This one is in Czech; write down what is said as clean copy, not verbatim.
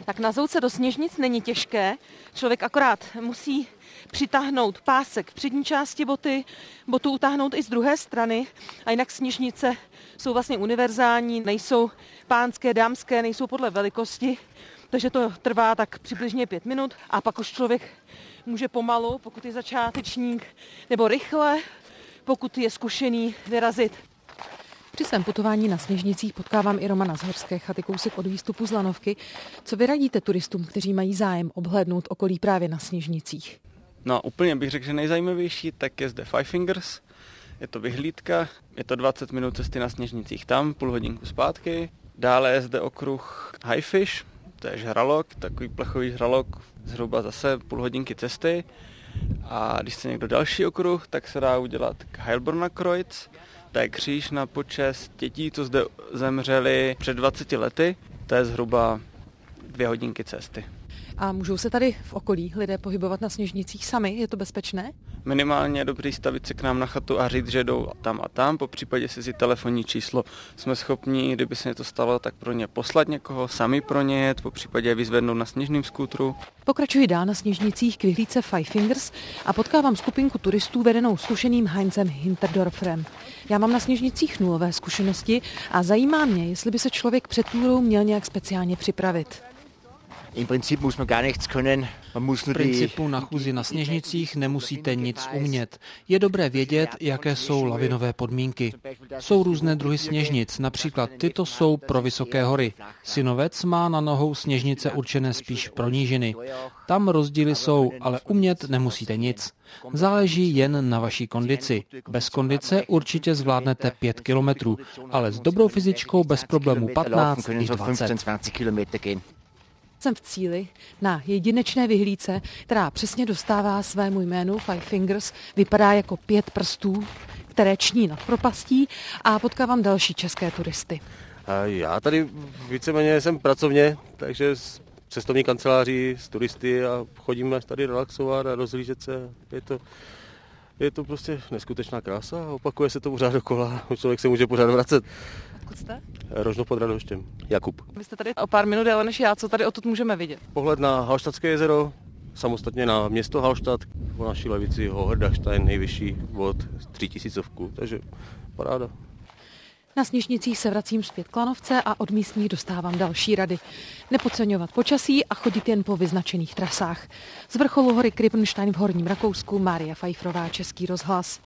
Tak nazout se do Sněžnic není těžké. Člověk akorát musí přitáhnout pásek v přední části boty, botu utáhnout i z druhé strany. A jinak Sněžnice jsou vlastně univerzální, nejsou pánské, dámské, nejsou podle velikosti. Takže to trvá tak přibližně 5 minut a pak už člověk může pomalu, pokud je začátečník, nebo rychle, pokud je zkušený, vyrazit. Při svém putování na Sněžnicích potkávám i Romana z Horské chaty, kousek od výstupu z Lanovky. Co vy radíte turistům, kteří mají zájem obhlédnout okolí právě na Sněžnicích? No úplně bych řekl, že nejzajímavější, tak je zde Five Fingers. Je to vyhlídka, je to 20 minut cesty na Sněžnicích tam, půl hodinku zpátky. Dále je zde okruh Highfish, to je žralok, takový plechový žralok, zhruba zase půl hodinky cesty. A když chce někdo další okruh, tak se dá udělat k Heilbronner Kreuz. To je kříž na počest dětí, co zde zemřeli před 20 lety. To je zhruba 2 hodinky cesty. A můžou se tady v okolí lidé pohybovat na Sněžnicích sami? Je to bezpečné? Minimálně je dobrý stavit se k nám na chatu a říct, že jdou tam a tam. Po případě si telefonní číslo jsme schopni, kdyby se něco stalo, tak pro ně poslat někoho, sami pro ně jet, po případě je vyzvednout na sněžném skútru. Pokračuji dál na Sněžnicích k vyhlídce Five Fingers a potkávám skupinku turistů vedenou zkušeným Heinzem Hinterdorferem. Já mám na Sněžnicích nulové zkušenosti a zajímá mě, jestli by se člověk před túrou měl nějak speciálně připravit. V principu na chůzi na Sněžnicích nemusíte nic umět. Je dobré vědět, jaké jsou lavinové podmínky. Jsou různé druhy sněžnic, například tyto jsou pro vysoké hory. Synovec má na nohou sněžnice určené spíš pro nížiny. Tam rozdíly jsou, ale umět nemusíte nic. Záleží jen na vaší kondici. Bez kondice určitě zvládnete 5 kilometrů, ale s dobrou fyzičkou bez problémů 15 i 20. Jsem v cíli na jedinečné vyhlídce, která přesně dostává svému jménu Five Fingers. Vypadá jako 5 prstů, které ční nad propastí a potkávám další české turisty. Já tady víceméně jsem pracovně, takže s cestovní kanceláří, s turisty a chodím až tady relaxovat a rozhlížet se. Je to prostě neskutečná krása a opakuje se to pořád dokola. Člověk se může pořád vracet. Odkud jste? Rožnov pod Radhoštěm. Jakub. Vy jste tady o pár minut déle než já, co tady odtud můžeme vidět? Pohled na Hallstattské jezero, samostatně na město Hallstatt, po naší levici Hoherdachstein, nejvyšší bod 3000, takže paráda. Na Sněžnicích se vracím zpět k Lanovce a od místních dostávám další rady. Nepodceňovat počasí a chodit jen po vyznačených trasách. Z vrcholu hory Krippnstein v Horním Rakousku Mária Pfeifferová, Český rozhlas.